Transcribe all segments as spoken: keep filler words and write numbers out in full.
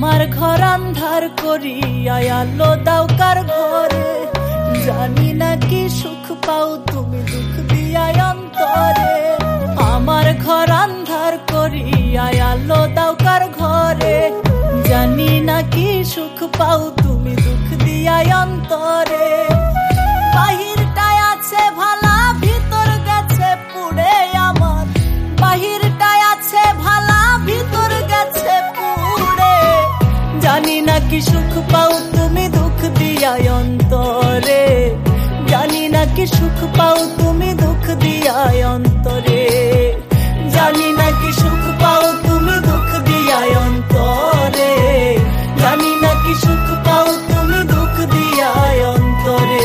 আমার ঘর আন্ধার করিয়া আলো দাও কার ঘরে, জানি না কি সুখ পাও তুমি দুঃখ দিয়া অন্তরে। আমার ঘর আন্ধার করিয়া আলো দাও কার ঘরে, জানি না কি সুখ পাও তুমি দুঃখ দিয়া অন্তরে। বাহিরটায় আছে ভালা ভিতর গেছে পুড়ে আমার, বাহিরটায় আছে ভালা ভিতর গেছে পুড়ে, জানি না কি সুখ পাও তুমি দুঃখ দিয়া অন্তরে, জানি না কি সুখ পাও তুমি দুঃখ দিয়া অন্তরে, জানি না কি সুখ পাও তুমি দুঃখ দিয়া অন্তরে, জানি না কি সুখ পাও তুমি দুঃখ দিয়া অন্তরে।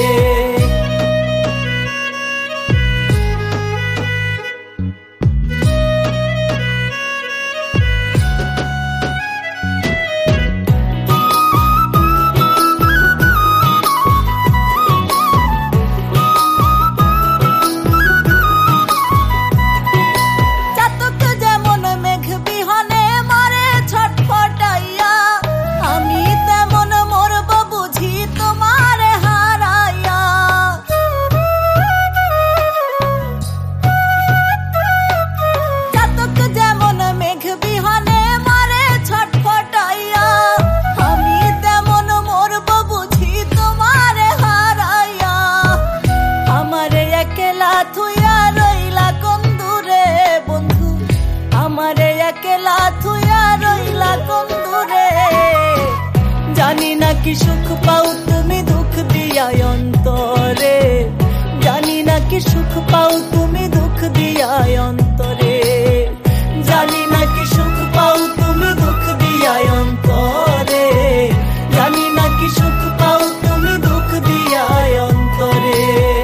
জানি না কি সুখ পাও তুমি দুঃখ দিয়া অন্তরে, জানি না কি সুখ পাও তুমি দুঃখ দিয়া অন্তরে, জানি না কি সুখ পাও তুমি দুঃখ দিয়া অন্তরে, জানি না কি সুখ পাও তুমি দুঃখ দিয়া অন্তরে।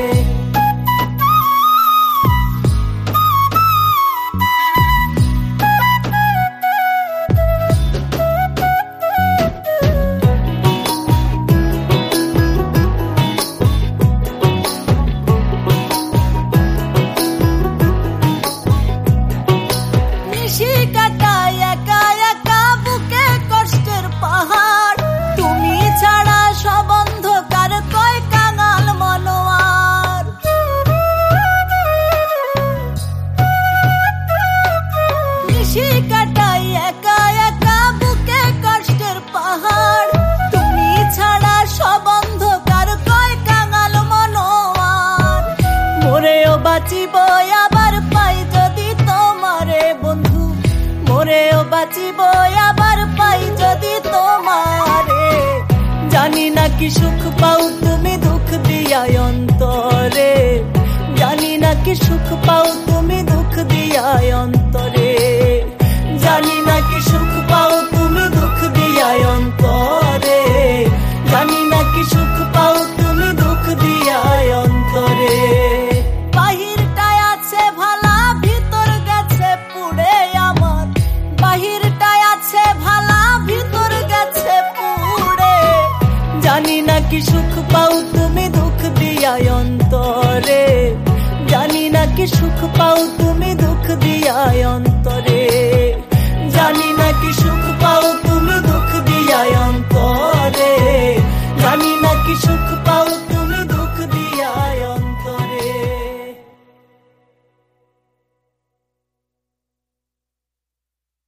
বাঁচিব আবার পাই যদি তোমারে বন্ধু, মোরেও বাঁচিব আবার পাই যদি তোমারে, জানি না কি সুখ পাও তুমি দুঃখ দিয়া অন্তরে, জানি না কি সুখ পাও তুমি দুঃখ দিয়া অন্তরে, জানি না কি সুখ পাও তুমি দুঃখ দিয়া অন্তরে, জানি না কি সুখ পাও তুমি দুঃখ দিয়া অন্তরে। বাহিরটায় আছে ভালা ভিতর গেছে পুড়ে আমার, বাহিরটায় আছে ভালা ভিতর গেছে পুড়ে, জানি না কি সুখ পাও তুমি দুঃখ দিয়া অন্তরে, জানি না কি সুখ পাও তুমি দুঃখ দিয়া অন্তরে।